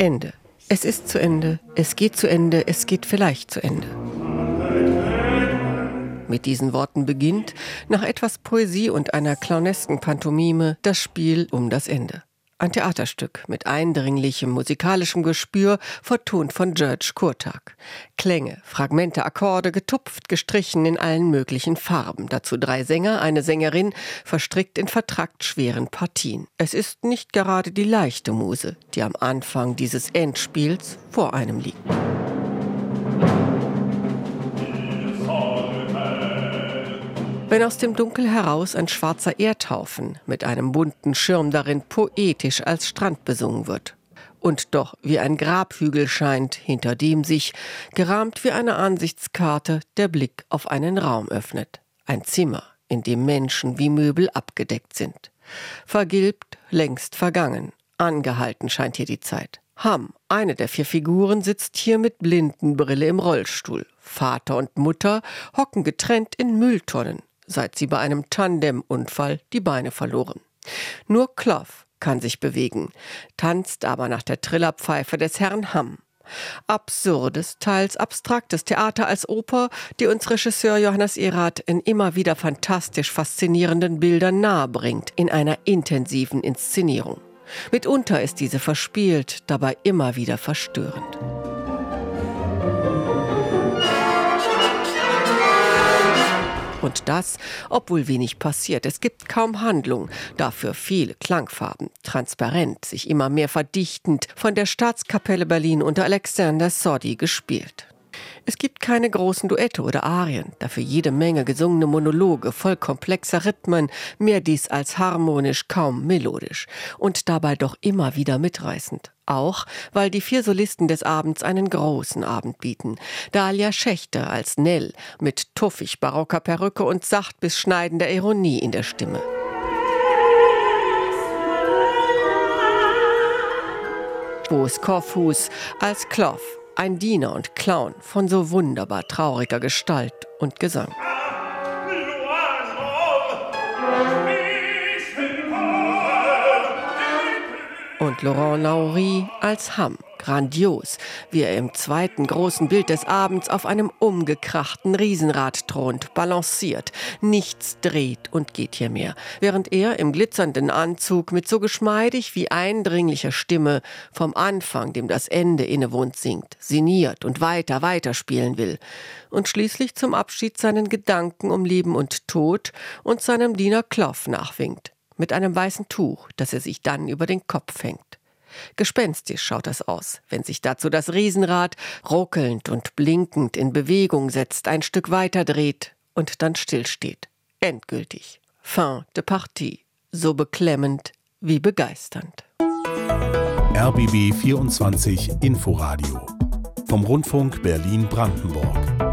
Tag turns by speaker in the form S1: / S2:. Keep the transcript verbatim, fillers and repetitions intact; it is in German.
S1: Ende. Es ist zu Ende, es geht zu Ende, es geht vielleicht zu Ende. Mit diesen Worten beginnt, nach etwas Poesie und einer clownesken Pantomime, das Spiel um das Ende. Ein Theaterstück mit eindringlichem musikalischem Gespür, vertont von György Kurtág. Klänge, Fragmente, Akkorde, getupft, gestrichen in allen möglichen Farben. Dazu drei Sänger, eine Sängerin, verstrickt in vertrackt schweren Partien. Es ist nicht gerade die leichte Muse, die am Anfang dieses Endspiels vor einem liegt. Wenn aus dem Dunkel heraus ein schwarzer Erdhaufen mit einem bunten Schirm darin poetisch als Strand besungen wird. Und doch wie ein Grabhügel scheint, hinter dem sich, gerahmt wie eine Ansichtskarte, der Blick auf einen Raum öffnet. Ein Zimmer, in dem Menschen wie Möbel abgedeckt sind. Vergilbt, längst vergangen. Angehalten scheint hier die Zeit. Ham, eine der vier Figuren, sitzt hier mit Blindenbrille im Rollstuhl. Vater und Mutter hocken getrennt in Mülltonnen, seit sie bei einem Tandemunfall die Beine verloren. Nur Clough kann sich bewegen, tanzt aber nach der Trillerpfeife des Herrn Ham. Absurdes, teils abstraktes Theater als Oper, die uns Regisseur Johannes Irath in immer wieder fantastisch faszinierenden Bildern nahebringt, in einer intensiven Inszenierung. Mitunter ist diese verspielt, dabei immer wieder verstörend. Und das, obwohl wenig passiert. Es gibt kaum Handlung, dafür viele Klangfarben, transparent, sich immer mehr verdichtend, von der Staatskapelle Berlin unter Alexander Soddy gespielt. Es gibt keine großen Duette oder Arien, dafür jede Menge gesungene Monologe, voll komplexer Rhythmen, mehr dies als harmonisch, kaum melodisch und dabei doch immer wieder mitreißend. Auch, weil die vier Solisten des Abends einen großen Abend bieten. Dalia Schächter als Nell mit tuffig barocker Perücke und sacht bis schneidender Ironie in der Stimme. Boos Korfhus als Clough, ein Diener und Clown von so wunderbar trauriger Gestalt und Gesang. Und Laurent Naouri als Ham, grandios, wie er im zweiten großen Bild des Abends auf einem umgekrachten Riesenrad thront, balanciert, nichts dreht und geht hier mehr, während er im glitzernden Anzug mit so geschmeidig wie eindringlicher Stimme vom Anfang, dem das Ende innewohnt, singt, sinniert und weiter, weiter spielen will und schließlich zum Abschied seinen Gedanken um Leben und Tod und seinem Diener Clough nachwinkt. Mit einem weißen Tuch, das er sich dann über den Kopf hängt. Gespenstisch schaut das aus, wenn sich dazu das Riesenrad ruckelnd und blinkend in Bewegung setzt, ein Stück weiter dreht und dann stillsteht. Endgültig. Fin de partie. So beklemmend wie begeisternd.
S2: R B B vierundzwanzig Inforadio vom Rundfunk Berlin-Brandenburg.